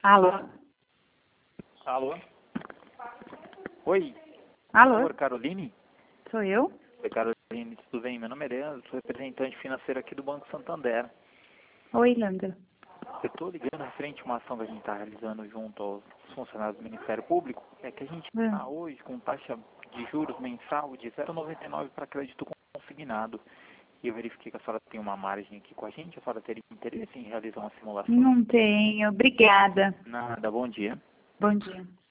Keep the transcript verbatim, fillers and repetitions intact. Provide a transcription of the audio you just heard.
Alô? Alô? Oi, por Alô? favor, Caroline? Sou eu? Oi, Caroline, tudo bem? Meu nome é Leandro, sou representante financeiro aqui do Banco Santander. Oi, Leandro. Eu estou ligando referente a uma ação que a gente está realizando junto aos funcionários do Ministério Público. É que a gente Ah, está hoje com taxa de juros mensal de zero vírgula noventa e nove para crédito consignado. E eu verifiquei que a senhora tem uma margem aqui com a gente. A senhora teria interesse em realizar uma simulação? Não tenho. Obrigada. Nada, bom dia. Bom dia.